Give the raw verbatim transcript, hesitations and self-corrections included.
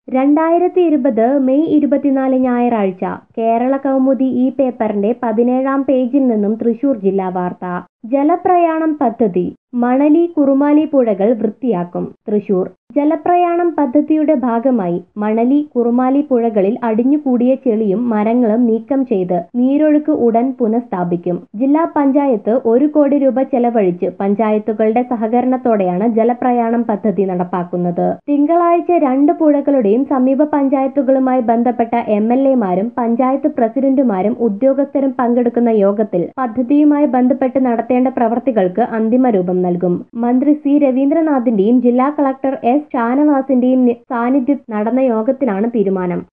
രണ്ടായിരത്തി ഇരുപത് മെയ് ഇരുപത്തിനാല് ഞായറാഴ്ച കേരള കൗമുദി ഈ പേപ്പറിന്റെ പതിനേഴാം പേജിൽ നിന്നും തൃശൂർ ജില്ലാ വാർത്ത. ജലപ്രയാണം പദ്ധതി മണലി കുറുമാലി പുഴകൾ വൃത്തിയാക്കും. തൃശൂർ ജലപ്രയാണം പദ്ധതിയുടെ ഭാഗമായി മണലി കുറുമാലി പുഴകളിൽ അടിഞ്ഞുകൂടിയ ചെളിയും മരങ്ങളും നീക്കം ചെയ്ത് നീരൊഴുക്ക് ഉടൻ പുനഃസ്ഥാപിക്കും. ജില്ലാ പഞ്ചായത്ത് ഒരു കോടി രൂപ ചെലവഴിച്ച് പഞ്ചായത്തുകളുടെ സഹകരണത്തോടെയാണ് ജലപ്രയാണം പദ്ധതി നടപ്പാക്കുന്നത്. തിങ്കളാഴ്ച രണ്ട് പുഴകളുടെയും സമീപ പഞ്ചായത്തുകളുമായി ബന്ധപ്പെട്ട എം എൽ എമാരും പഞ്ചായത്ത് പ്രസിഡന്റുമാരും ഉദ്യോഗസ്ഥരും പങ്കെടുക്കുന്ന യോഗത്തിൽ പദ്ധതിയുമായി ബന്ധപ്പെട്ട് നടത്തേണ്ട പ്രവർത്തികൾക്ക് അന്തിമ രൂപം നൽകും. മന്ത്രി സി രവീന്ദ്രനാഥിന്റെയും ജില്ലാ കളക്ടർ എസ് ഷാനവാസിന്റെയും സാന്നിധ്യത്തിൽ നടന്ന യോഗത്തിലാണ് തീരുമാനം.